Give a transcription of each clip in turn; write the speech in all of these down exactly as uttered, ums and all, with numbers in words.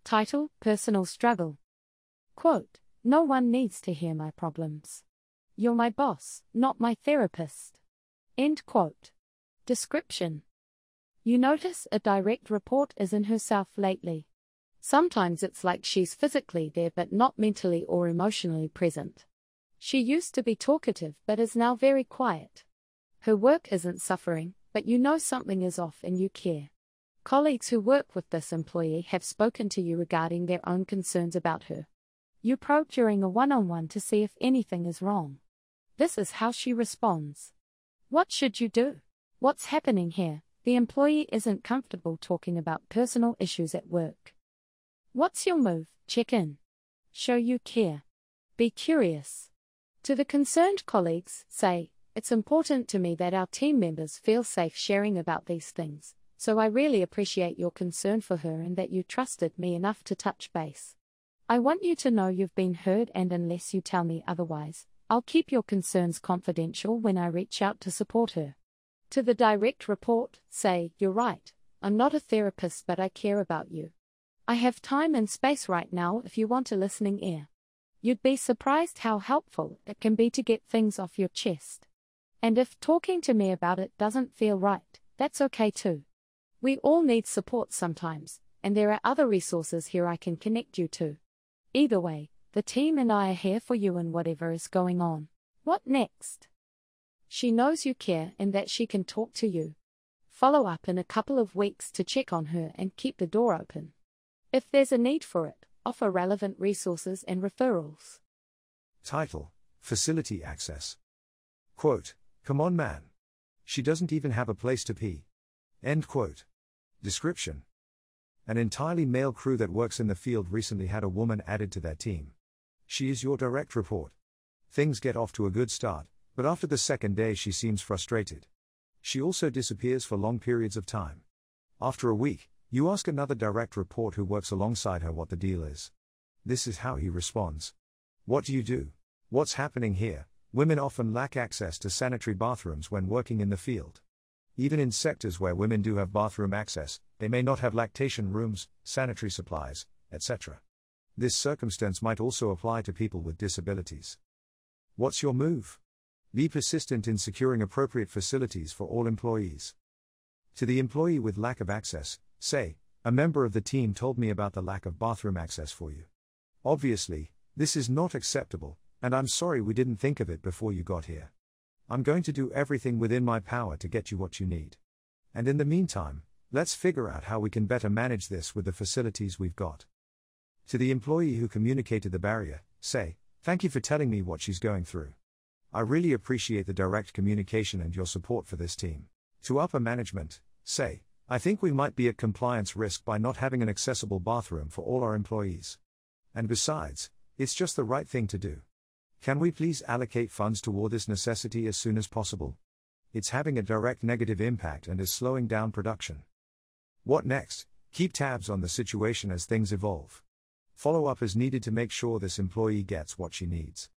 Title: Personal Struggle. Quote, "No one needs to hear my problems. You're my boss, not my therapist." End quote. Description: You notice a direct report is in herself lately. Sometimes it's like she's physically there but not mentally or emotionally present. She used to be talkative but is now very quiet. Her work isn't suffering, but you know something is off and you care. Colleagues who work with this employee have spoken to you regarding their own concerns about her. You probe during a one-on-one to see if anything is wrong. This is how she responds. What should you do? What's happening here? The employee isn't comfortable talking about personal issues at work. What's your move? Check in. Show you care. Be curious. To the concerned colleagues, say, "It's important to me that our team members feel safe sharing about these things, so I really appreciate your concern for her and that you trusted me enough to touch base. I want you to know you've been heard, and unless you tell me otherwise, I'll keep your concerns confidential when I reach out to support her." To the direct report, say, "You're right, I'm not a therapist but I care about you. I have time and space right now if you want a listening ear. You'd be surprised how helpful it can be to get things off your chest. And if talking to me about it doesn't feel right, that's okay too. We all need support sometimes, and there are other resources here I can connect you to. Either way, the team and I are here for you and whatever is going on." What next? She knows you care and that she can talk to you. Follow up in a couple of weeks to check on her and keep the door open. If there's a need for it, offer relevant resources and referrals. Title: Facility Access. Quote, "Come on, man. She doesn't even have a place to pee." End quote. Description: An entirely male crew that works in the field recently had a woman added to their team. She is your direct report. Things get off to a good start, but after the second day she seems frustrated. She also disappears for long periods of time. After a week, you ask another direct report who works alongside her what the deal is. This is how he responds. "What do you do? What's happening here? Women often lack access to sanitary bathrooms when working in the field. Even in sectors where women do have bathroom access, they may not have lactation rooms, sanitary supplies, et cetera. This circumstance might also apply to people with disabilities. What's your move? Be persistent in securing appropriate facilities for all employees." To the employee with lack of access, say, "A member of the team told me about the lack of bathroom access for you. Obviously, this is not acceptable, and I'm sorry we didn't think of it before you got here. I'm going to do everything within my power to get you what you need. And in the meantime, let's figure out how we can better manage this with the facilities we've got." To the employee who communicated the barrier, say, "Thank you for telling me what she's going through. I really appreciate the direct communication and your support for this team." To upper management, say, "I think we might be at compliance risk by not having an accessible bathroom for all our employees. And besides, it's just the right thing to do. Can we please allocate funds toward this necessity as soon as possible? It's having a direct negative impact and is slowing down production." What next? Keep tabs on the situation as things evolve. Follow up is needed to make sure this employee gets what she needs.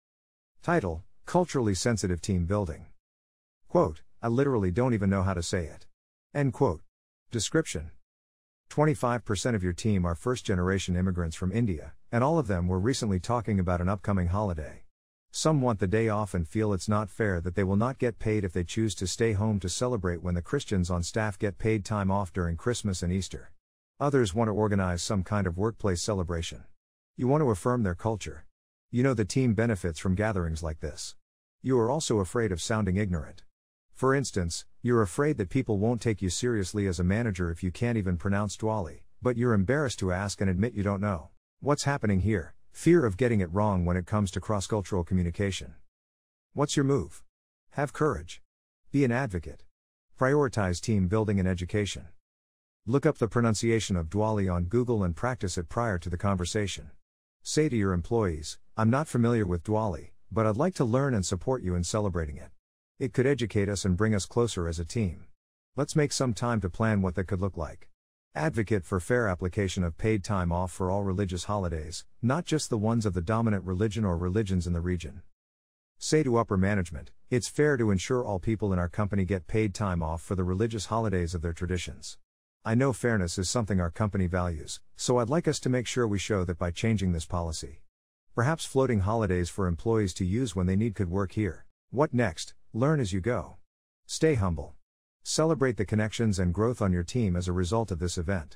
Title: Culturally Sensitive Team Building. Quote, "I literally don't even know how to say it." End quote. Description: twenty-five percent of your team are first-generation immigrants from India, and all of them were recently talking about an upcoming holiday. Some want the day off and feel it's not fair that they will not get paid if they choose to stay home to celebrate when the Christians on staff get paid time off during Christmas and Easter. Others want to organize some kind of workplace celebration. You want to affirm their culture. You know the team benefits from gatherings like this. You are also afraid of sounding ignorant. For instance, you're afraid that people won't take you seriously as a manager if you can't even pronounce Diwali, but you're embarrassed to ask and admit you don't know. What's happening here? Fear of getting it wrong when it comes to cross-cultural communication. What's your move? Have courage. Be an advocate. Prioritize team building and education. Look up the pronunciation of Diwali on Google and practice it prior to the conversation. Say to your employees, "I'm not familiar with Diwali, but I'd like to learn and support you in celebrating it. It could educate us and bring us closer as a team. Let's make some time to plan what that could look like." Advocate for fair application of paid time off for all religious holidays, not just the ones of the dominant religion or religions in the region. Say to upper management, "It's fair to ensure all people in our company get paid time off for the religious holidays of their traditions. I know fairness is something our company values, so I'd like us to make sure we show that by changing this policy. Perhaps floating holidays for employees to use when they need could work here. What next? Learn as you go. Stay humble. Celebrate the connections and growth on your team as a result of this event.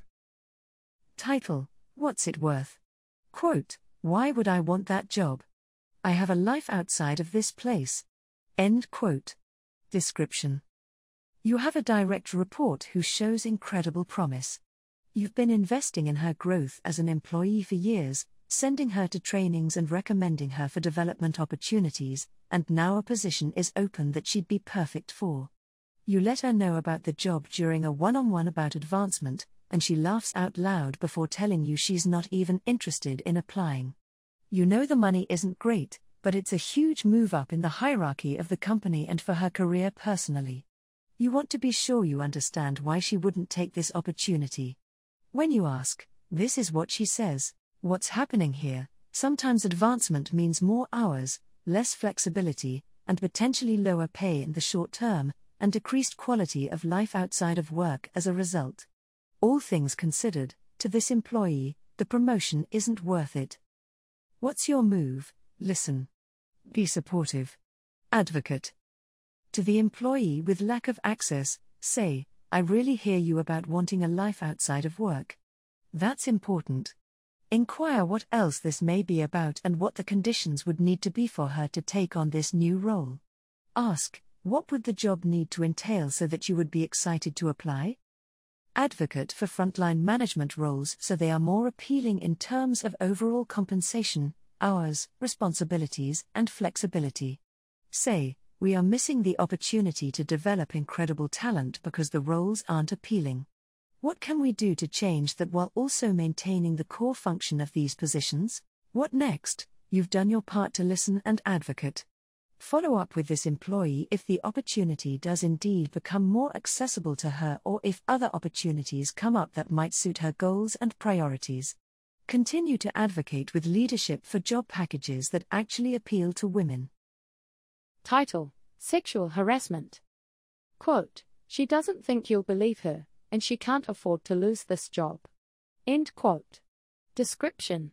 Title: What's it worth? Quote: Why would I want that job? I have a life outside of this place. End quote. Description: You have a direct report who shows incredible promise. You've been investing in her growth as an employee for years, sending her to trainings and recommending her for development opportunities, and now a position is open that she'd be perfect for. You let her know about the job during a one-on-one about advancement, and she laughs out loud before telling you she's not even interested in applying. You know the money isn't great, but it's a huge move up in the hierarchy of the company and for her career personally. You want to be sure you understand why she wouldn't take this opportunity. When you ask, this is what she says: what's happening here? Sometimes advancement means more hours, less flexibility, and potentially lower pay in the short term, and decreased quality of life outside of work as a result. All things considered, to this employee, the promotion isn't worth it. What's your move? Listen. Be supportive. Advocate. To the employee with lack of access, say, I really hear you about wanting a life outside of work. That's important. Inquire what else this may be about and what the conditions would need to be for her to take on this new role. Ask, what would the job need to entail so that you would be excited to apply? Advocate for frontline management roles so they are more appealing in terms of overall compensation, hours, responsibilities, and flexibility. Say, we are missing the opportunity to develop incredible talent because the roles aren't appealing. What can we do to change that while also maintaining the core function of these positions? What next? You've done your part to listen and advocate. Follow up with this employee if the opportunity does indeed become more accessible to her or if other opportunities come up that might suit her goals and priorities. Continue to advocate with leadership for job packages that actually appeal to women. Title: Sexual Harassment. Quote: She doesn't think you'll believe her, and she can't afford to lose this job. End quote. Description: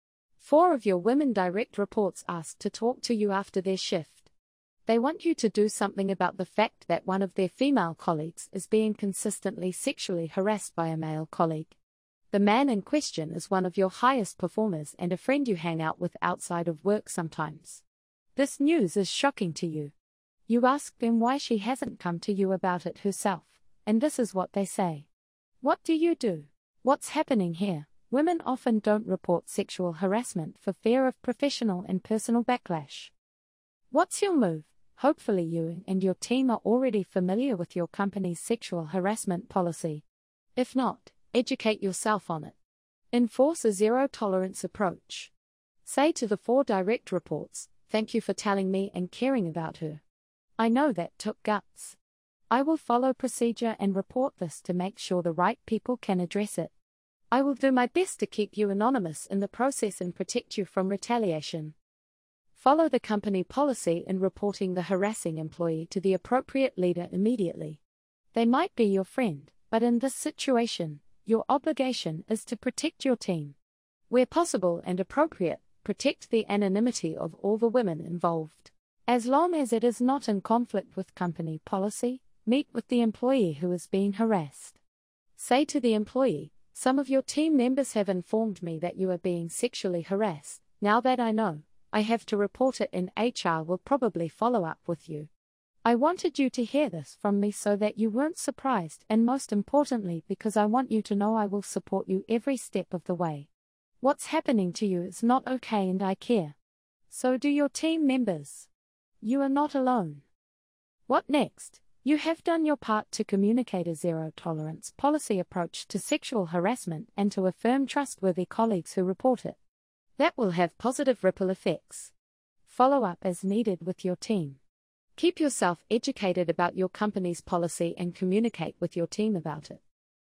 Four of your women direct reports asked to talk to you after their shift. They want you to do something about the fact that one of their female colleagues is being consistently sexually harassed by a male colleague. The man in question is one of your highest performers and a friend you hang out with outside of work sometimes. This news is shocking to you. You ask them why she hasn't come to you about it herself, and this is what they say. What do you do? What's happening here? Women often don't report sexual harassment for fear of professional and personal backlash. What's your move? Hopefully you and your team are already familiar with your company's sexual harassment policy. If not, educate yourself on it. Enforce a zero-tolerance approach. Say to the four direct reports, thank you for telling me and caring about her. I know that took guts. I will follow procedure and report this to make sure the right people can address it. I will do my best to keep you anonymous in the process and protect you from retaliation. Follow the company policy in reporting the harassing employee to the appropriate leader immediately. They might be your friend, but in this situation, your obligation is to protect your team. Where possible and appropriate, protect the anonymity of all the women involved. As long as it is not in conflict with company policy, meet with the employee who is being harassed. Say to the employee, some of your team members have informed me that you are being sexually harassed. Now that I know, I have to report it and H R will probably follow up with you. I wanted you to hear this from me so that you weren't surprised and most importantly because I want you to know I will support you every step of the way. What's happening to you is not okay and I care. So do your team members. You are not alone. What next? You have done your part to communicate a zero-tolerance policy approach to sexual harassment and to affirm trustworthy colleagues who report it. That will have positive ripple effects. Follow up as needed with your team. Keep yourself educated about your company's policy and communicate with your team about it.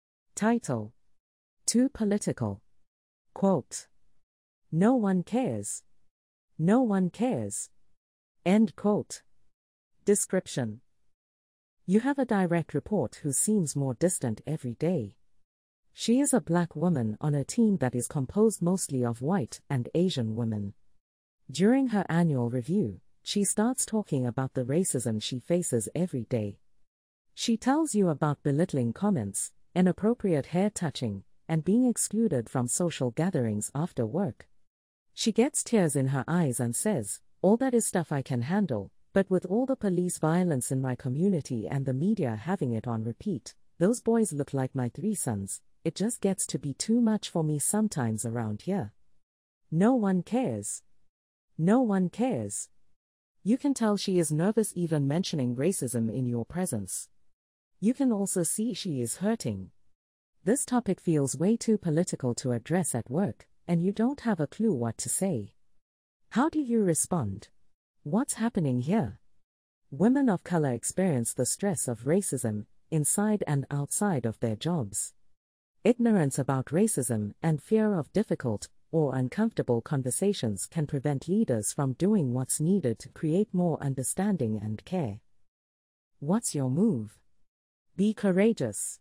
Title: Too political. Quote: No one cares. No one cares. End quote. Description: You have a direct report who seems more distant every day. She is a black woman on a team that is composed mostly of white and Asian women. During her annual review, she starts talking about the racism she faces every day. She tells you about belittling comments, inappropriate hair touching, and being excluded from social gatherings after work. She gets tears in her eyes and says, "All that is stuff I can handle, but with all the police violence in my community and the media having it on repeat, those boys look like my three sons, it just gets to be too much for me sometimes around here." No one cares. No one cares. You can tell she is nervous even mentioning racism in your presence. You can also see she is hurting. This topic feels way too political to address at work, and you don't have a clue what to say. How do you respond? What's happening here? Women of color experience the stress of racism, inside and outside of their jobs. Ignorance about racism and fear of difficult or uncomfortable conversations can prevent leaders from doing what's needed to create more understanding and care. What's your move? Be courageous.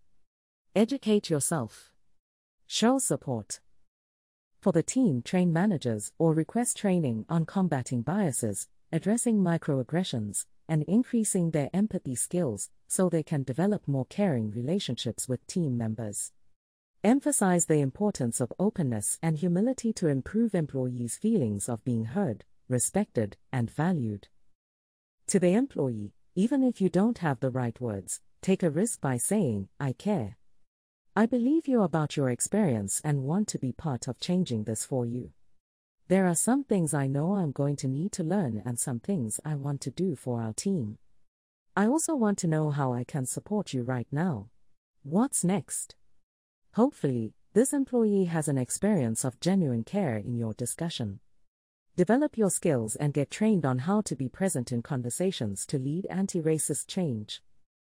Educate yourself. Show support. For the team, train managers or request training on combating biases, addressing microaggressions, and increasing their empathy skills so they can develop more caring relationships with team members. Emphasize the importance of openness and humility to improve employees' feelings of being heard, respected, and valued. To the employee, even if you don't have the right words, take a risk by saying, "I care. I believe you about your experience and want to be part of changing this for you. There are some things I know I'm going to need to learn and some things I want to do for our team. I also want to know how I can support you right now. What's next?" Hopefully, this employee has an experience of genuine care in your discussion. Develop your skills and get trained on how to be present in conversations to lead anti-racist change.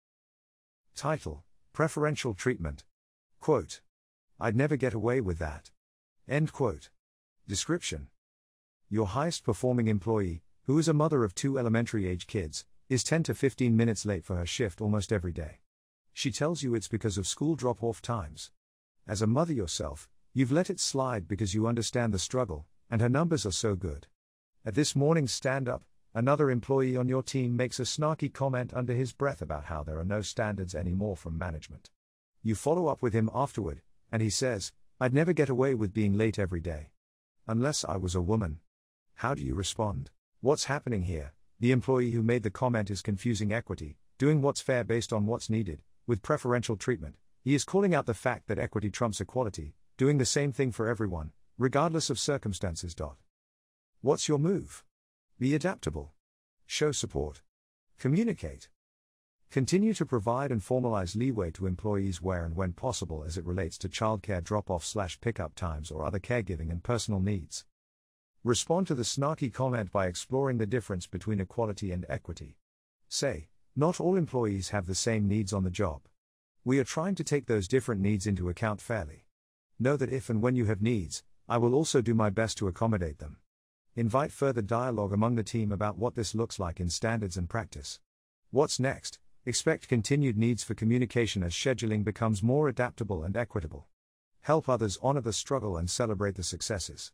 Title: Preferential Treatment. Quote: "I'd never get away with that." End quote. Description: Your highest performing employee, who is a mother of two elementary-age kids, is ten to fifteen minutes late for her shift almost every day. She tells you it's because of school drop-off times. As a mother yourself, you've let it slide because you understand the struggle, and her numbers are so good. At this morning's stand-up, another employee on your team makes a snarky comment under his breath about how there are no standards anymore from management. You follow up with him afterward, and he says, "I'd never get away with being late every day. Unless I was a woman." How do you respond? What's happening here? The employee who made the comment is confusing equity, doing what's fair based on what's needed, with preferential treatment. He is calling out the fact that equity trumps equality, doing the same thing for everyone, regardless of circumstances. What's your move? Be adaptable. Show support. Communicate. Continue to provide and formalize leeway to employees where and when possible as it relates to childcare drop-off slash pickup times or other caregiving and personal needs. Respond to the snarky comment by exploring the difference between equality and equity. Say, "Not all employees have the same needs on the job. We are trying to take those different needs into account fairly. Know that if and when you have needs, I will also do my best to accommodate them." Invite further dialogue among the team about what this looks like in standards and practice. What's next? Expect continued needs for communication as scheduling becomes more adaptable and equitable. Help others honor the struggle and celebrate the successes.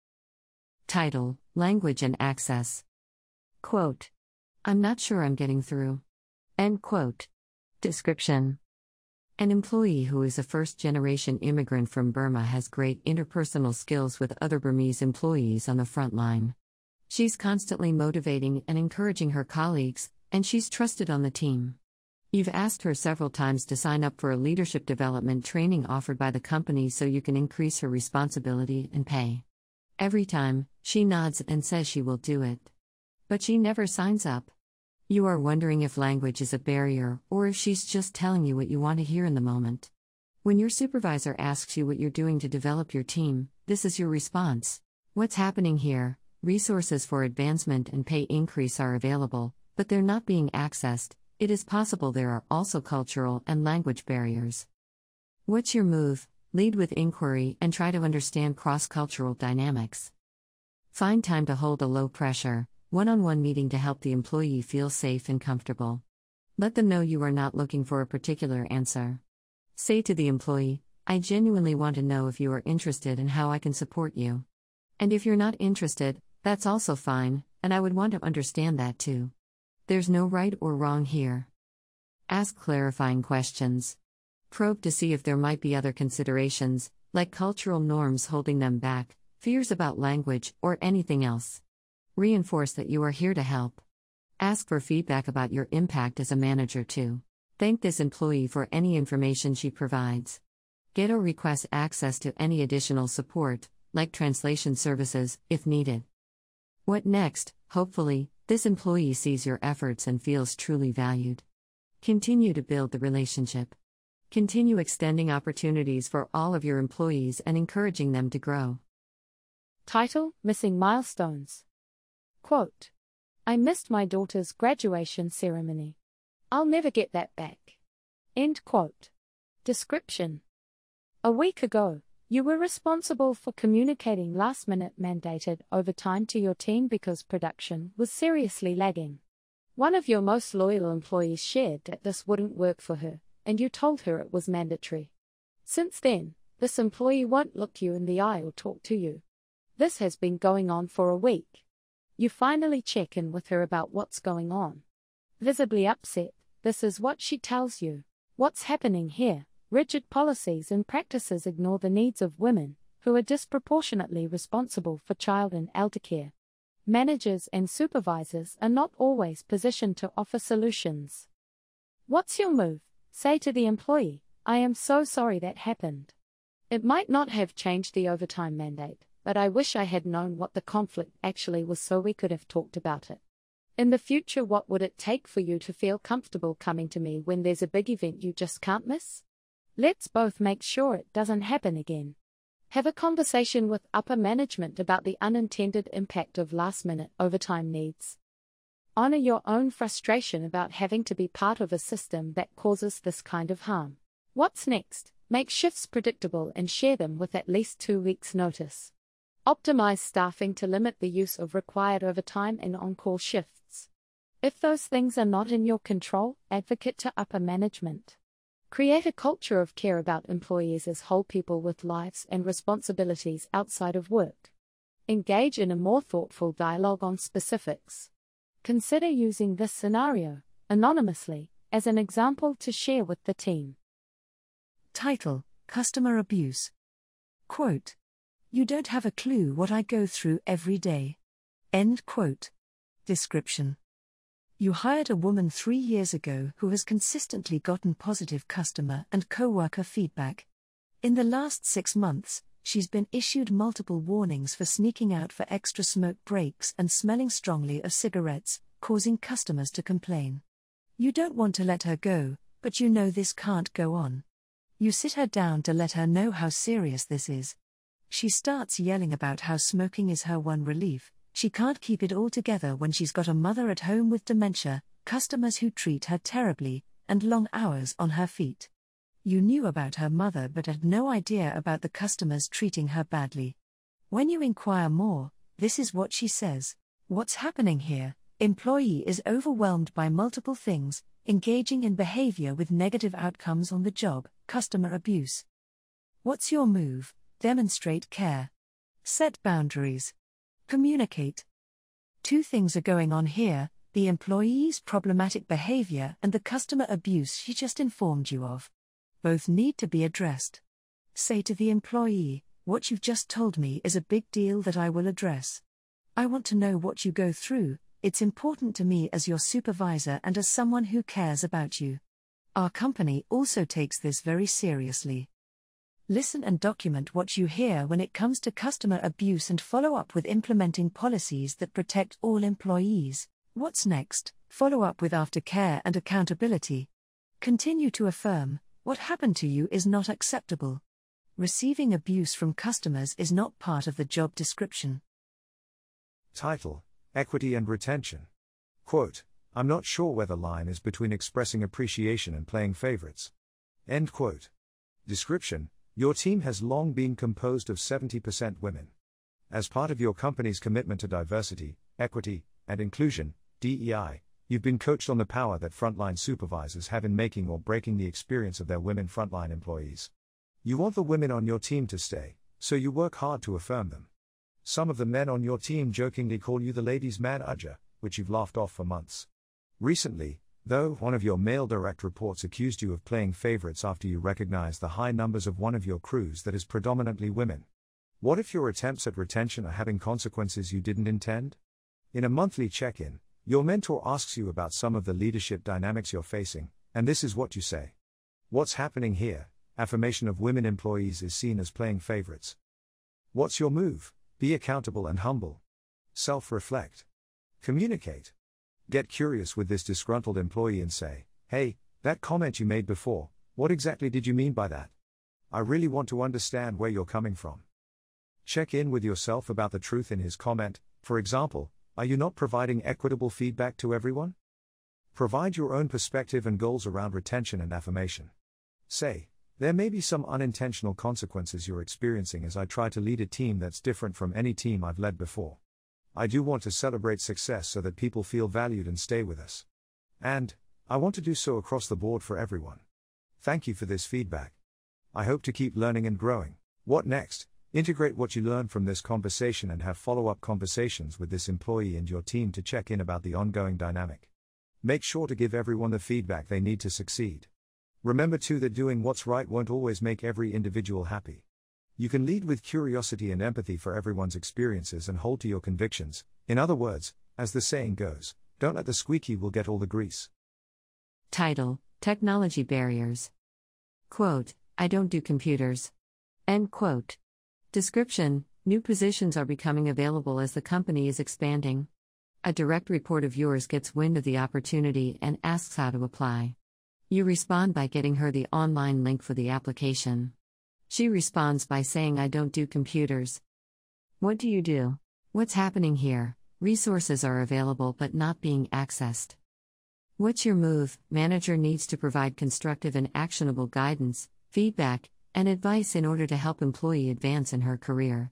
Title: Language and Access. Quote: "I'm not sure I'm getting through." End quote. Description: An employee who is a first-generation immigrant from Burma has great interpersonal skills with other Burmese employees on the front line. She's constantly motivating and encouraging her colleagues, and she's trusted on the team. You've asked her several times to sign up for a leadership development training offered by the company so you can increase her responsibility and pay. Every time, she nods and says she will do it. But she never signs up. You are wondering if language is a barrier or if she's just telling you what you want to hear in the moment. When your supervisor asks you what you're doing to develop your team, this is your response. What's happening here? Resources for advancement and pay increase are available, but they're not being accessed. It is possible there are also cultural and language barriers. What's your move? Lead with inquiry and try to understand cross-cultural dynamics. Find time to hold a low-pressure, one-on-one meeting to help the employee feel safe and comfortable. Let them know you are not looking for a particular answer. Say to the employee, I genuinely want to know if you are interested and how I can support you. And if you're not interested, that's also fine, and I would want to understand that too. There's no right or wrong here. Ask clarifying questions. Probe to see if there might be other considerations, like cultural norms holding them back, fears about language, or anything else. Reinforce that you are here to help. Ask for feedback about your impact as a manager too. Thank this employee for any information she provides. Get or request access to any additional support, like translation services, if needed. What next? Hopefully, this employee sees your efforts and feels truly valued. Continue to build the relationship. Continue extending opportunities for all of your employees and encouraging them to grow. Title: Missing Milestones. Quote: I missed my daughter's graduation ceremony. I'll never get that back. End quote. Description: a week ago, you were responsible for communicating last-minute mandated overtime to your team because production was seriously lagging. One of your most loyal employees shared that this wouldn't work for her, and you told her it was mandatory. Since then, this employee won't look you in the eye or talk to you. This has been going on for a week. You finally check in with her about what's going on. Visibly upset, this is what she tells you. What's happening here? Rigid policies and practices ignore the needs of women, who are disproportionately responsible for child and elder care. Managers and supervisors are not always positioned to offer solutions. What's your move? Say to the employee, I am so sorry that happened. It might not have changed the overtime mandate, but I wish I had known what the conflict actually was so we could have talked about it. In the future, what would it take for you to feel comfortable coming to me when there's a big event you just can't miss? Let's both make sure it doesn't happen again. Have a conversation with upper management about the unintended impact of last-minute overtime needs. Honor your own frustration about having to be part of a system that causes this kind of harm. What's next? Make shifts predictable and share them with at least two weeks' notice. Optimize staffing to limit the use of required overtime and on-call shifts. If those things are not in your control, advocate to upper management. Create a culture of care about employees as whole people with lives and responsibilities outside of work. Engage in a more thoughtful dialogue on specifics. Consider using this scenario, anonymously, as an example to share with the team. Title: Customer Abuse. Quote: You don't have a clue what I go through every day. End quote. Description: You hired a woman three years ago who has consistently gotten positive customer and co-worker feedback. In the last six months, she's been issued multiple warnings for sneaking out for extra smoke breaks and smelling strongly of cigarettes, causing customers to complain. You don't want to let her go, but you know this can't go on. You sit her down to let her know how serious this is. She starts yelling about how smoking is her one relief. She can't keep it all together when she's got a mother at home with dementia, customers who treat her terribly, and long hours on her feet. You knew about her mother but had no idea about the customers treating her badly. When you inquire more, this is what she says. What's happening here? Employee is overwhelmed by multiple things, engaging in behavior with negative outcomes on the job, customer abuse. What's your move? Demonstrate care. Set boundaries. Communicate. Two things are going on here: the employee's problematic behavior and the customer abuse she just informed you of. Both need to be addressed. Say to the employee, what you've just told me is a big deal that I will address. I want to know what you go through. It's important to me as your supervisor and as someone who cares about you. Our company also takes this very seriously. Listen and document what you hear when it comes to customer abuse and follow up with implementing policies that protect all employees. What's next? Follow up with aftercare and accountability. Continue to affirm, what happened to you is not acceptable. Receiving abuse from customers is not part of the job description. Title: Equity and Retention. Quote: I'm not sure where the line is between expressing appreciation and playing favorites. End quote. Description: Your team has long been composed of seventy percent women. As part of your company's commitment to diversity, equity, and inclusion, D E I, you've been coached on the power that frontline supervisors have in making or breaking the experience of their women frontline employees. You want the women on your team to stay, so you work hard to affirm them. Some of the men on your team jokingly call you the ladies' man Ujja, which you've laughed off for months. Recently, though, one of your male direct reports accused you of playing favorites after you recognized the high numbers of one of your crews that is predominantly women. What if your attempts at retention are having consequences you didn't intend? In a monthly check-in, your mentor asks you about some of the leadership dynamics you're facing, and this is what you say. What's happening here? Affirmation of women employees is seen as playing favorites. What's your move? Be accountable and humble. Self-reflect. Communicate. Get curious with this disgruntled employee and say, hey, that comment you made before, what exactly did you mean by that? I really want to understand where you're coming from. Check in with yourself about the truth in his comment. For example, are you not providing equitable feedback to everyone? Provide your own perspective and goals around retention and affirmation. Say, there may be some unintentional consequences you're experiencing as I try to lead a team that's different from any team I've led before. I do want to celebrate success so that people feel valued and stay with us. And, I want to do so across the board for everyone. Thank you for this feedback. I hope to keep learning and growing. What next? Integrate what you learn from this conversation and have follow-up conversations with this employee and your team to check in about the ongoing dynamic. Make sure to give everyone the feedback they need to succeed. Remember too that doing what's right won't always make every individual happy. You can lead with curiosity and empathy for everyone's experiences and hold to your convictions. In other words, as the saying goes, don't let the squeaky wheel get all the grease. Title: Technology Barriers. Quote, I don't do computers. End quote. Description: New positions are becoming available as the company is expanding. A direct report of yours gets wind of the opportunity and asks how to apply. You respond by getting her the online link for the application. She responds by saying, I don't do computers. What do you do? What's happening here? Resources are available but not being accessed. What's your move? Manager needs to provide constructive and actionable guidance, feedback, and advice in order to help employee advance in her career.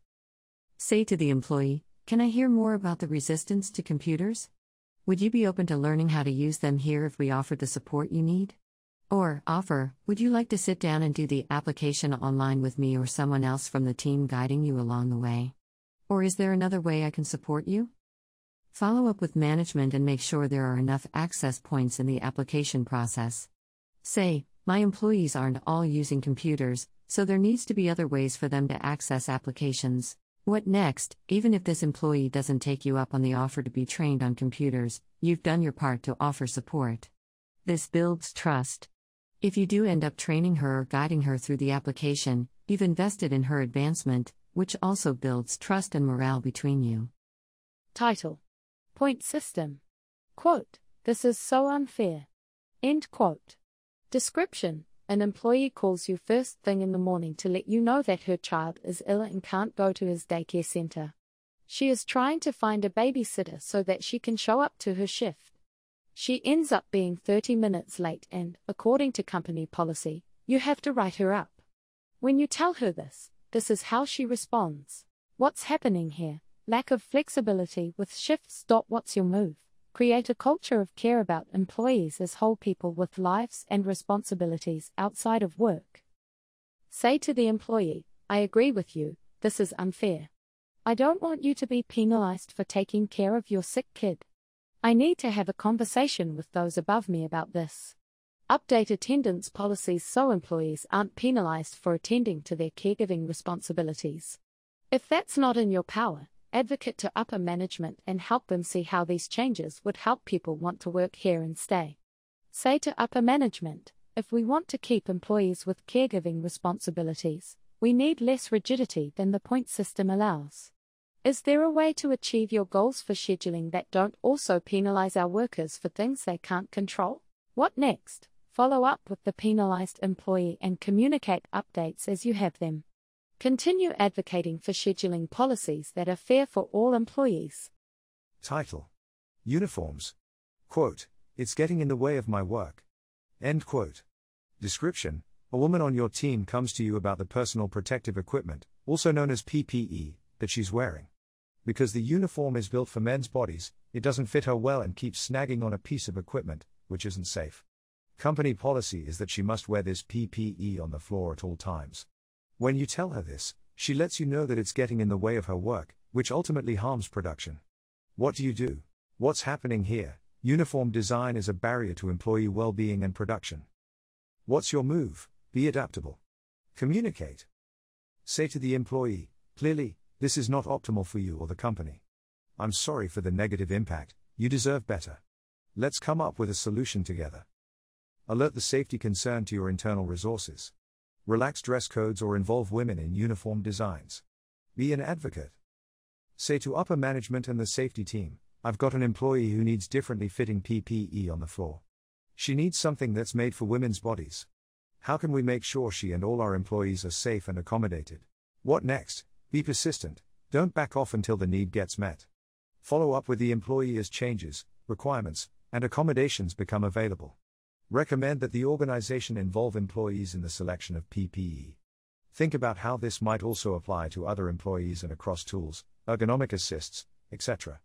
Say to the employee, can I hear more about the resistance to computers? Would you be open to learning how to use them here if we offered the support you need? Or, offer, would you like to sit down and do the application online with me or someone else from the team guiding you along the way? Or is there another way I can support you? Follow up with management and make sure there are enough access points in the application process. Say, my employees aren't all using computers, so there needs to be other ways for them to access applications. What next? Even if this employee doesn't take you up on the offer to be trained on computers, you've done your part to offer support. This builds trust. If you do end up training her or guiding her through the application, you've invested in her advancement, which also builds trust and morale between you. Title: Point System. Quote, this is so unfair. End quote. Description: an employee calls you first thing in the morning to let you know that her child is ill and can't go to his daycare center. She is trying to find a babysitter so that she can show up to her shift. She ends up being thirty minutes late and, according to company policy, you have to write her up. When you tell her this, this is how she responds. What's happening here? Lack of flexibility with shifts. What's your move? Create a culture of care about employees as whole people with lives and responsibilities outside of work. Say to the employee, I agree with you, this is unfair. I don't want you to be penalized for taking care of your sick kid. I need to have a conversation with those above me about this. Update attendance policies so employees aren't penalized for attending to their caregiving responsibilities. If that's not in your power, advocate to upper management and help them see how these changes would help people want to work here and stay. Say to upper management, if we want to keep employees with caregiving responsibilities, we need less rigidity than the point system allows. Is there a way to achieve your goals for scheduling that don't also penalize our workers for things they can't control? What next? Follow up with the penalized employee and communicate updates as you have them. Continue advocating for scheduling policies that are fair for all employees. Title: Uniforms. Quote, it's getting in the way of my work. End quote. Description: a woman on your team comes to you about the personal protective equipment, also known as P P E, that she's wearing. Because the uniform is built for men's bodies, it doesn't fit her well and keeps snagging on a piece of equipment, which isn't safe. Company policy is that she must wear this P P E on the floor at all times. When you tell her this, she lets you know that it's getting in the way of her work, which ultimately harms production. What do you do? What's happening here? Uniform design is a barrier to employee well-being and production. What's your move? Be adaptable. Communicate. Say to the employee, clearly, this is not optimal for you or the company. I'm sorry for the negative impact, you deserve better. Let's come up with a solution together. Alert the safety concern to your internal resources. Relax dress codes or involve women in uniform designs. Be an advocate. Say to upper management and the safety team, I've got an employee who needs differently fitting P P E on the floor. She needs something that's made for women's bodies. How can we make sure she and all our employees are safe and accommodated? What next? Be persistent, don't back off until the need gets met. Follow up with the employee as changes, requirements, and accommodations become available. Recommend that the organization involve employees in the selection of P P E. Think about how this might also apply to other employees and across tools, ergonomic assists, et cetera.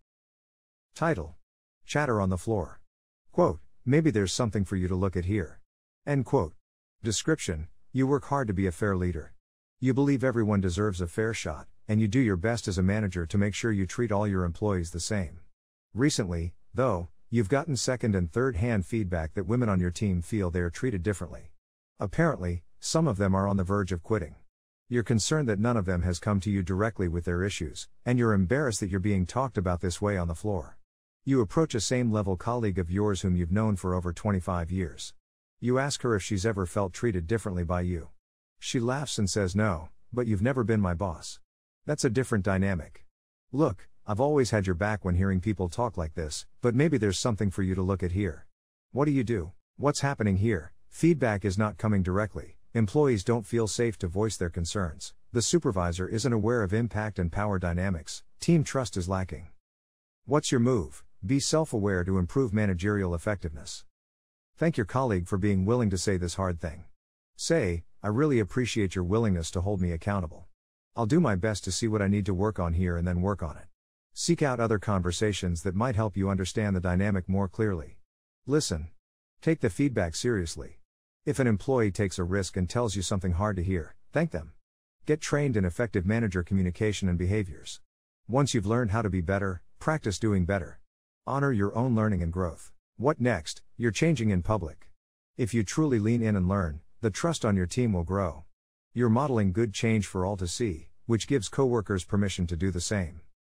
Title: Chatter on the floor. Quote, maybe there's something for you to look at here. End quote. Description: you work hard to be a fair leader. You believe everyone deserves a fair shot, and you do your best as a manager to make sure you treat all your employees the same. Recently, though, you've gotten second and third hand feedback that women on your team feel they are treated differently. Apparently, some of them are on the verge of quitting. You're concerned that none of them has come to you directly with their issues, and you're embarrassed that you're being talked about this way on the floor. You approach a same-level colleague of yours whom you've known for over twenty-five years. You ask her if she's ever felt treated differently by you. She laughs and says no, but you've never been my boss. That's a different dynamic. Look, I've always had your back when hearing people talk like this, but maybe there's something for you to look at here. What do you do? What's happening here? Feedback is not coming directly. Employees don't feel safe to voice their concerns. The supervisor isn't aware of impact and power dynamics. Team trust is lacking. What's your move? Be self-aware to improve managerial effectiveness. Thank your colleague for being willing to say this hard thing. Say, I really appreciate your willingness to hold me accountable. I'll do my best to see what I need to work on here and then work on it. Seek out other conversations that might help you understand the dynamic more clearly. Listen. Take the feedback seriously. If an employee takes a risk and tells you something hard to hear, thank them. Get trained in effective manager communication and behaviors. Once you've learned how to be better, practice doing better. Honor your own learning and growth. What next? You're changing in public. If you truly lean in and learn, the trust on your team will grow. You're modeling good change for all to see, which gives coworkers permission to do the same.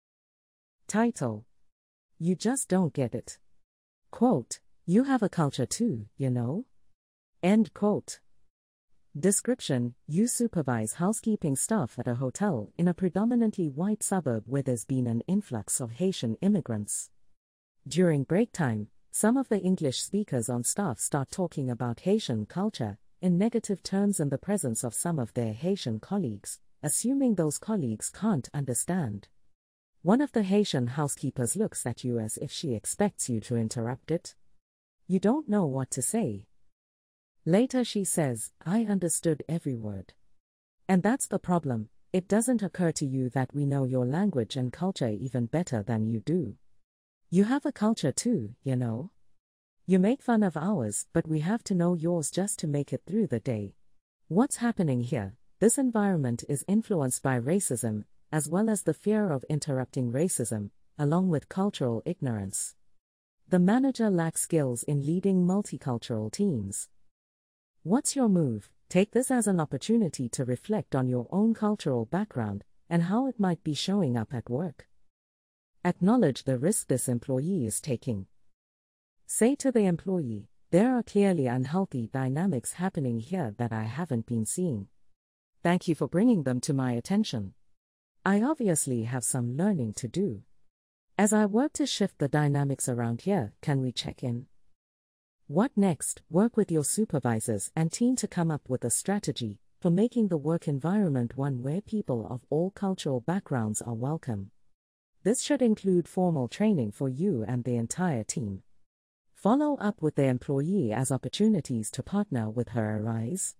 Title: You just don't get it. Quote, you have a culture too, you know? End quote. Description: you supervise housekeeping staff at a hotel in a predominantly white suburb where there's been an influx of Haitian immigrants. During break time, some of the English speakers on staff start talking about Haitian culture in negative terms in the presence of some of their Haitian colleagues, assuming those colleagues can't understand. One of the Haitian housekeepers looks at you as if she expects you to interrupt it. You don't know what to say. Later she says, I understood every word. And that's the problem, it doesn't occur to you that we know your language and culture even better than you do. You have a culture too, you know. You make fun of ours, but we have to know yours just to make it through the day. What's happening here? This environment is influenced by racism, as well as the fear of interrupting racism, along with cultural ignorance. The manager lacks skills in leading multicultural teams. What's your move? Take this as an opportunity to reflect on your own cultural background and how it might be showing up at work. Acknowledge the risk this employee is taking. Say to the employee, there are clearly unhealthy dynamics happening here that I haven't been seeing. Thank you for bringing them to my attention. I obviously have some learning to do. As I work to shift the dynamics around here, can we check in? What next? Work with your supervisors and team to come up with a strategy for making the work environment one where people of all cultural backgrounds are welcome. This should include formal training for you and the entire team. Follow up with the employee as opportunities to partner with her arise.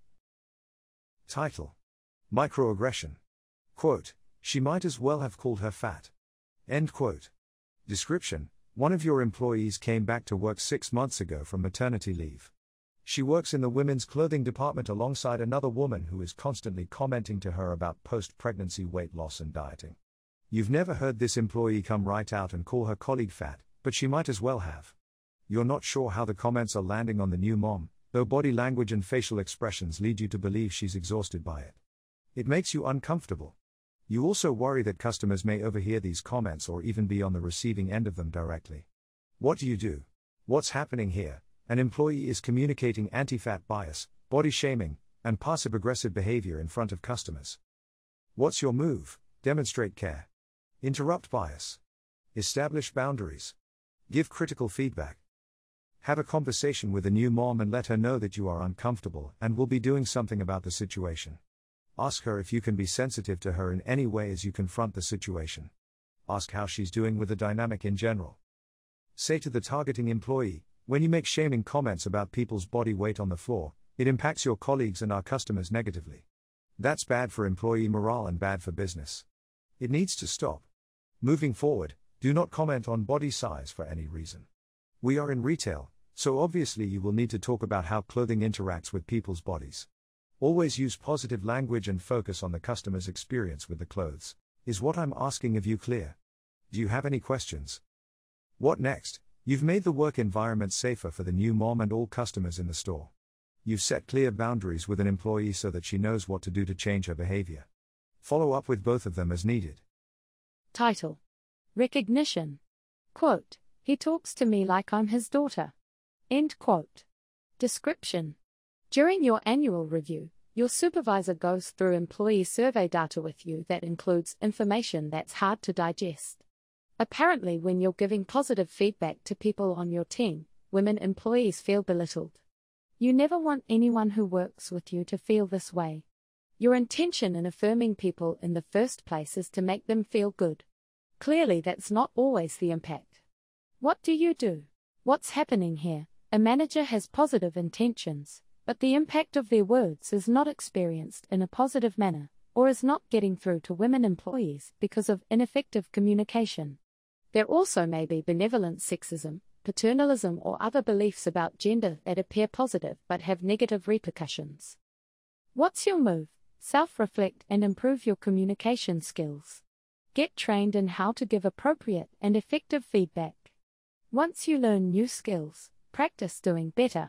Title: Microaggression. Quote, she might as well have called her fat. End quote. Description: one of your employees came back to work six months ago from maternity leave. She works in the women's clothing department alongside another woman who is constantly commenting to her about post-pregnancy weight loss and dieting. You've never heard this employee come right out and call her colleague fat, but she might as well have. You're not sure how the comments are landing on the new mom, though body language and facial expressions lead you to believe she's exhausted by it. It makes you uncomfortable. You also worry that customers may overhear these comments or even be on the receiving end of them directly. What do you do? What's happening here? An employee is communicating anti-fat bias, body shaming, and passive-aggressive behavior in front of customers. What's your move? Demonstrate care. Interrupt bias. Establish boundaries. Give critical feedback. Have a conversation with a new mom and let her know that you are uncomfortable and will be doing something about the situation. Ask her if you can be sensitive to her in any way as you confront the situation. Ask how she's doing with the dynamic in general. Say to the targeting employee, when you make shaming comments about people's body weight on the floor, it impacts your colleagues and our customers negatively. That's bad for employee morale and bad for business. It needs to stop. Moving forward, do not comment on body size for any reason. We are in retail, so obviously you will need to talk about how clothing interacts with people's bodies. Always use positive language and focus on the customer's experience with the clothes. Is what I'm asking of you clear? Do you have any questions? What next? You've made the work environment safer for the new mom and all customers in the store. You've set clear boundaries with an employee so that she knows what to do to change her behavior. Follow up with both of them as needed. Title: Recognition. Quote, he talks to me like I'm his daughter. End quote. Description: during your annual review, your supervisor goes through employee survey data with you that includes information that's hard to digest. Apparently, when you're giving positive feedback to people on your team, women employees feel belittled. You never want anyone who works with you to feel this way. Your intention in affirming people in the first place is to make them feel good. Clearly, that's not always the impact. What do you do? What's happening here? A manager has positive intentions, but the impact of their words is not experienced in a positive manner, or is not getting through to women employees because of ineffective communication. There also may be benevolent sexism, paternalism, or other beliefs about gender that appear positive but have negative repercussions. What's your move? Self-reflect and improve your communication skills. Get trained in how to give appropriate and effective feedback. Once you learn new skills, practice doing better.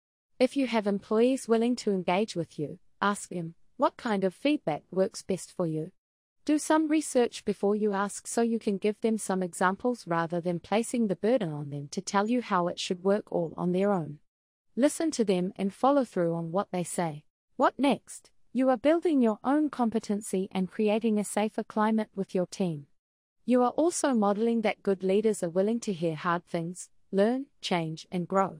If you have employees willing to engage with you, ask them, what kind of feedback works best for you? Do some research before you ask so you can give them some examples rather than placing the burden on them to tell you how it should work all on their own. Listen to them and follow through on what they say. What next? You are building your own competency and creating a safer climate with your team. You are also modeling that good leaders are willing to hear hard things, learn, change, and grow.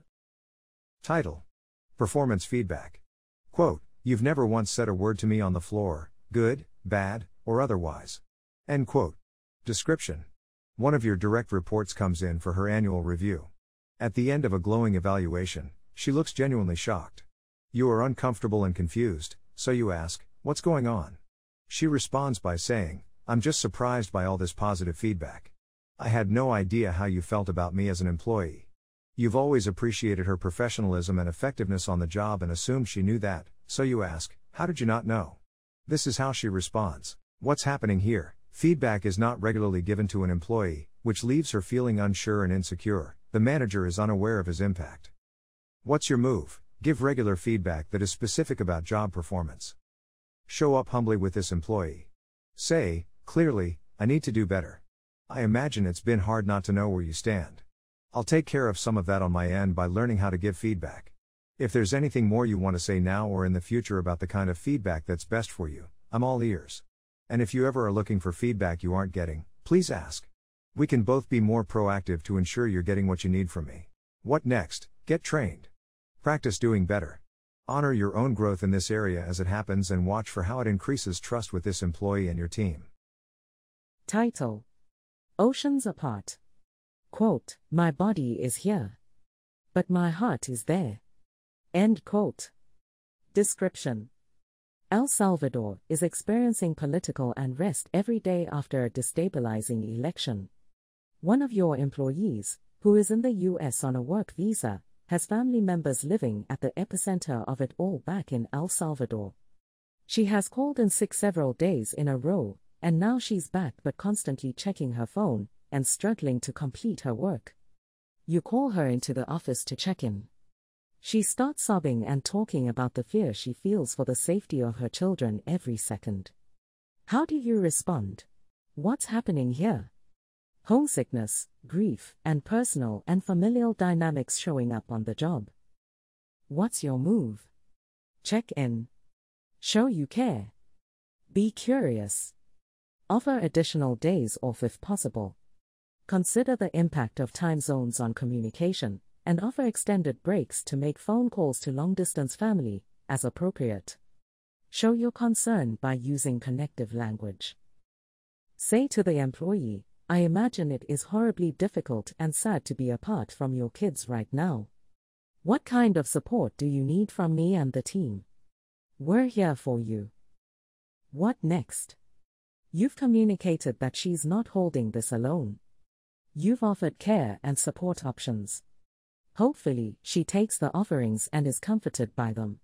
Title: Performance Feedback. Quote, you've never once said a word to me on the floor, good, bad, or otherwise. End quote. Description: one of your direct reports comes in for her annual review. At the end of a glowing evaluation, she looks genuinely shocked. You are uncomfortable and confused, so you ask, what's going on? She responds by saying, I'm just surprised by all this positive feedback. I had no idea how you felt about me as an employee. You've always appreciated her professionalism and effectiveness on the job and assumed she knew that, so you ask, how did you not know? This is how she responds. What's happening here? Feedback is not regularly given to an employee, which leaves her feeling unsure and insecure. The manager is unaware of his impact. What's your move? Give regular feedback that is specific about job performance. Show up humbly with this employee. Say, clearly, I need to do better. I imagine it's been hard not to know where you stand. I'll take care of some of that on my end by learning how to give feedback. If there's anything more you want to say now or in the future about the kind of feedback that's best for you, I'm all ears. And if you ever are looking for feedback you aren't getting, please ask. We can both be more proactive to ensure you're getting what you need from me. What next? Get trained. Practice doing better. Honor your own growth in this area as it happens and watch for how it increases trust with this employee and your team. Title: Oceans Apart. Quote, my body is here, but my heart is there. End quote. Description: El Salvador is experiencing political unrest every day after a destabilizing election. One of your employees, who is in the U S on a work visa, has family members living at the epicenter of it all back in El Salvador. She has called in sick several days in a row, and now she's back but constantly checking her phone and struggling to complete her work. You call her into the office to check in. She starts sobbing and talking about the fear she feels for the safety of her children every second. How do you respond? What's happening here? Homesickness, grief, and personal and familial dynamics showing up on the job. What's your move? Check in. Show you care. Be curious. Offer additional days off if possible. Consider the impact of time zones on communication, and offer extended breaks to make phone calls to long-distance family, as appropriate. Show your concern by using connective language. Say to the employee, I imagine it is horribly difficult and sad to be apart from your kids right now. What kind of support do you need from me and the team? We're here for you. What next? You've communicated that she's not holding this alone. You've offered care and support options. Hopefully, she takes the offerings and is comforted by them.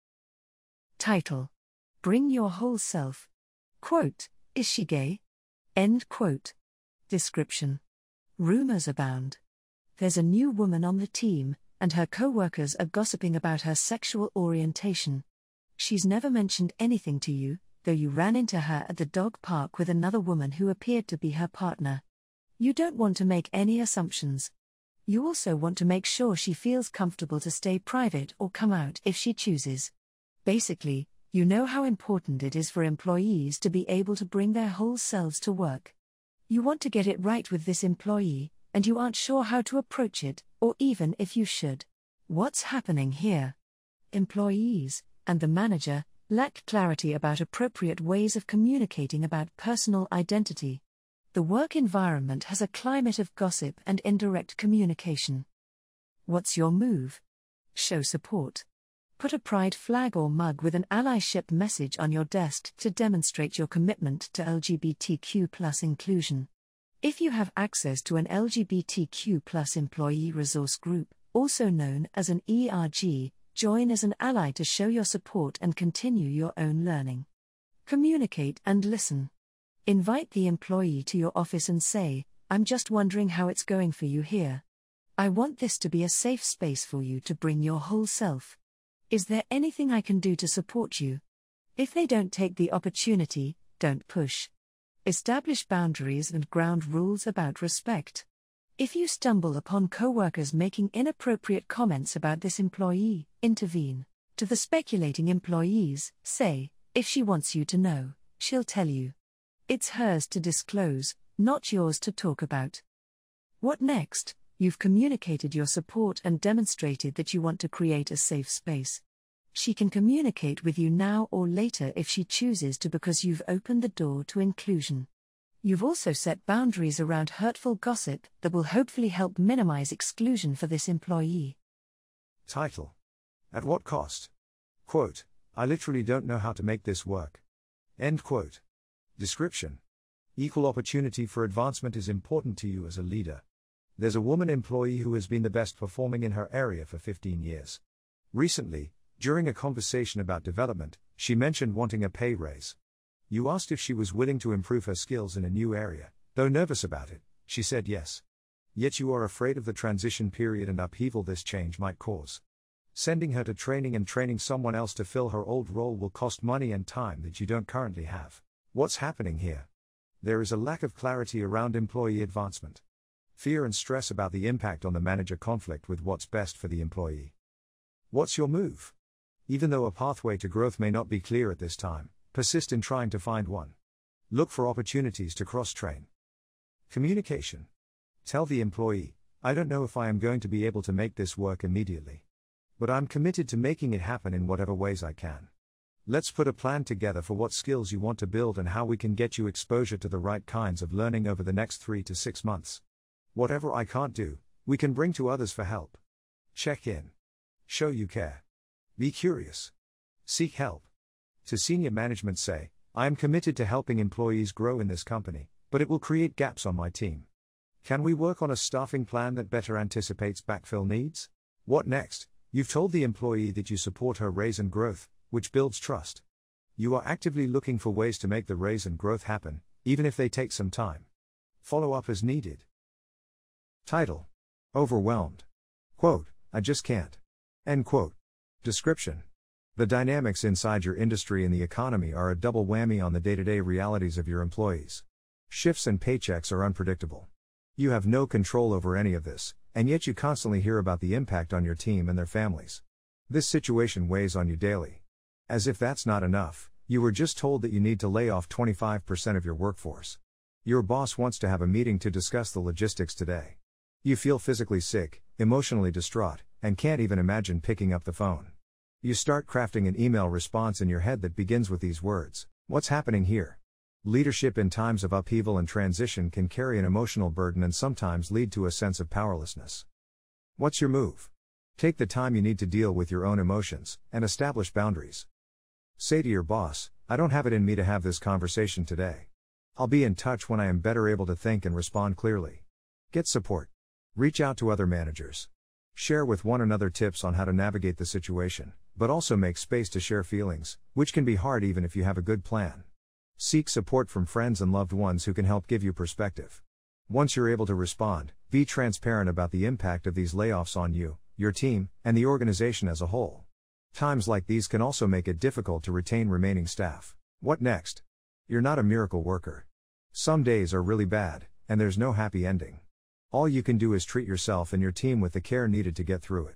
Title: Bring Your Whole Self. Quote, Is she gay? End quote. Description: Rumors abound. There's a new woman on the team, and her co-workers are gossiping about her sexual orientation. She's never mentioned anything to you, though you ran into her at the dog park with another woman who appeared to be her partner. You don't want to make any assumptions. You also want to make sure she feels comfortable to stay private or come out if she chooses. Basically, you know how important it is for employees to be able to bring their whole selves to work. You want to get it right with this employee, and you aren't sure how to approach it, or even if you should. What's happening here? Employees, and the manager, lack clarity about appropriate ways of communicating about personal identity. The work environment has a climate of gossip and indirect communication. What's your move? Show support. Put a pride flag or mug with an allyship message on your desk to demonstrate your commitment to L G B T Q plus inclusion. If you have access to an L G B T Q plus employee resource group, also known as an E R G, join as an ally to show your support and continue your own learning. Communicate and listen. Invite the employee to your office and say, I'm just wondering how it's going for you here. I want this to be a safe space for you to bring your whole self. Is there anything I can do to support you? If they don't take the opportunity, don't push. Establish boundaries and ground rules about respect. If you stumble upon co-workers making inappropriate comments about this employee, intervene. To the speculating employees, say, if she wants you to know, she'll tell you. It's hers to disclose, not yours to talk about. What next? You've communicated your support and demonstrated that you want to create a safe space. She can communicate with you now or later if she chooses to, because you've opened the door to inclusion. You've also set boundaries around hurtful gossip that will hopefully help minimize exclusion for this employee. Title: At what cost? Quote, I literally don't know how to make this work. End quote. Description: Equal opportunity for advancement is important to you as a leader. There's a woman employee who has been the best performing in her area for fifteen years. Recently, during a conversation about development, she mentioned wanting a pay raise. You asked if she was willing to improve her skills in a new area. Though nervous about it, she said yes. Yet you are afraid of the transition period and upheaval this change might cause. Sending her to training and training someone else to fill her old role will cost money and time that you don't currently have. What's happening here? There is a lack of clarity around employee advancement. Fear and stress about the impact on the manager conflict with what's best for the employee. What's your move? Even though a pathway to growth may not be clear at this time, persist in trying to find one. Look for opportunities to cross-train. Communication. Tell the employee, I don't know if I am going to be able to make this work immediately. But I'm committed to making it happen in whatever ways I can. Let's put a plan together for what skills you want to build and how we can get you exposure to the right kinds of learning over the next three to six months. Whatever I can't do, we can bring to others for help. Check in. Show you care. Be curious. Seek help. To senior management say, I am committed to helping employees grow in this company, but it will create gaps on my team. Can we work on a staffing plan that better anticipates backfill needs? What next? You've told the employee that you support her raise and growth, which builds trust. You are actively looking for ways to make the raise and growth happen, even if they take some time. Follow up as needed. Title: Overwhelmed. Quote, I just can't. End quote. Description: the dynamics inside your industry and the economy are a double whammy on the day-to-day realities of your employees. Shifts and paychecks are unpredictable. You have no control over any of this, and yet you constantly hear about the impact on your team and their families. This situation weighs on you daily. As if that's not enough, you were just told that you need to lay off twenty-five percent of your workforce. Your boss wants to have a meeting to discuss the logistics today. You feel physically sick, emotionally distraught, and can't even imagine picking up the phone. You start crafting an email response in your head that begins with these words: what's happening here? Leadership in times of upheaval and transition can carry an emotional burden and sometimes lead to a sense of powerlessness. What's your move? Take the time you need to deal with your own emotions and establish boundaries. Say to your boss, I don't have it in me to have this conversation today. I'll be in touch when I am better able to think and respond clearly. Get support. Reach out to other managers. Share with one another tips on how to navigate the situation, but also make space to share feelings, which can be hard even if you have a good plan. Seek support from friends and loved ones who can help give you perspective. Once you're able to respond, be transparent about the impact of these layoffs on you, your team, and the organization as a whole. Times like these can also make it difficult to retain remaining staff. What next? You're not a miracle worker. Some days are really bad, and there's no happy ending. All you can do is treat yourself and your team with the care needed to get through it.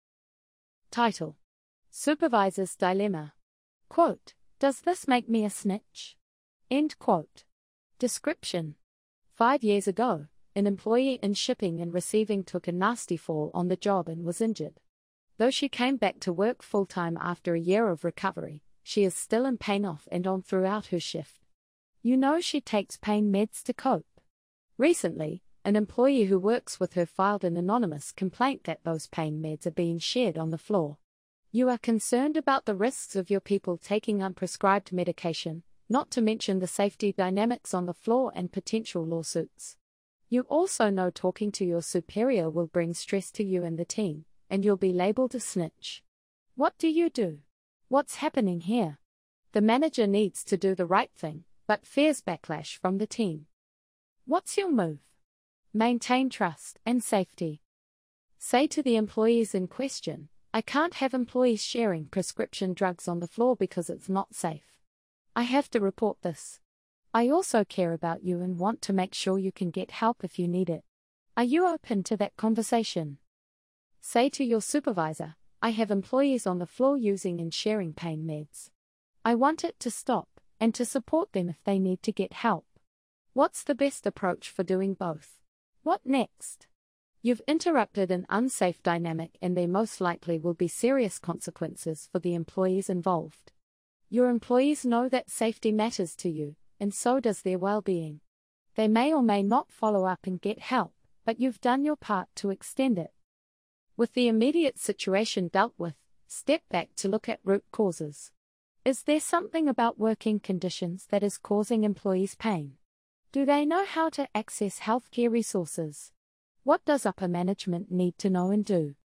Title: Supervisor's Dilemma. Quote, does this make me a snitch? End quote. Description: Five years ago, an employee in shipping and receiving took a nasty fall on the job and was injured. Though she came back to work full-time after a year of recovery, she is still in pain off and on throughout her shift. You know she takes pain meds to cope. Recently, an employee who works with her filed an anonymous complaint that those pain meds are being shared on the floor. You are concerned about the risks of your people taking unprescribed medication, not to mention the safety dynamics on the floor and potential lawsuits. You also know talking to your superior will bring stress to you and the team, and you'll be labeled a snitch. What do you do? What's happening here? The manager needs to do the right thing, but fears backlash from the team. What's your move? Maintain trust and safety. Say to the employees in question, I can't have employees sharing prescription drugs on the floor because it's not safe. I have to report this. I also care about you and want to make sure you can get help if you need it. Are you open to that conversation? Say to your supervisor, I have employees on the floor using and sharing pain meds. I want it to stop, and to support them if they need to get help. What's the best approach for doing both? What next? You've interrupted an unsafe dynamic and there most likely will be serious consequences for the employees involved. Your employees know that safety matters to you, and so does their well-being. They may or may not follow up and get help, but you've done your part to extend it. With the immediate situation dealt with, step back to look at root causes. Is there something about working conditions that is causing employees pain? Do they know how to access healthcare resources? What does upper management need to know and do?